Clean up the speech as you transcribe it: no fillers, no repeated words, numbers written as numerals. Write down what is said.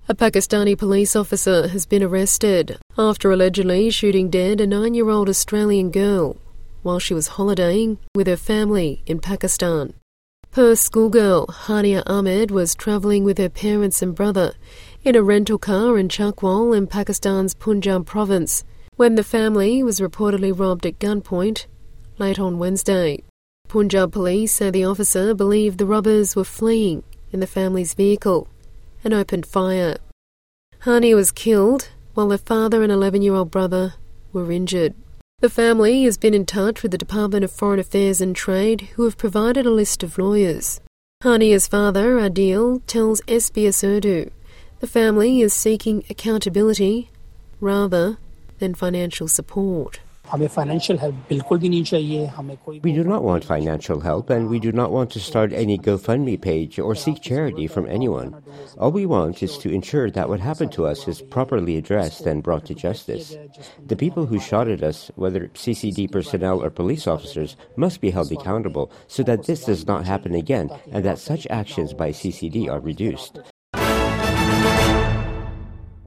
A Pakistani police officer has been arrested after allegedly shooting dead a 9-year-old Australian girl while she was holidaying with her family in Pakistan. Perth schoolgirl Hania Ahmed was travelling with her parents and brother in a rental car in Chakwal in Pakistan's Punjab province when the family was reportedly robbed at gunpoint late on Wednesday. Punjab police say the officer believed the robbers were fleeing in the family's vehicle and opened fire. Hania was killed while her father and 11-year-old brother were injured. The family has been in touch with the Department of Foreign Affairs and Trade, who have provided a list of lawyers. Hania's father, Adil, tells SBS Urdu the family is seeking accountability rather than financial support. We do not want financial help, and we do not want to start any GoFundMe page or seek charity from anyone. All we want is to ensure that what happened to us is properly addressed and brought to justice. The people who shot at us, whether CCD personnel or police officers, must be held accountable so that this does not happen again and that such actions by CCD are reduced.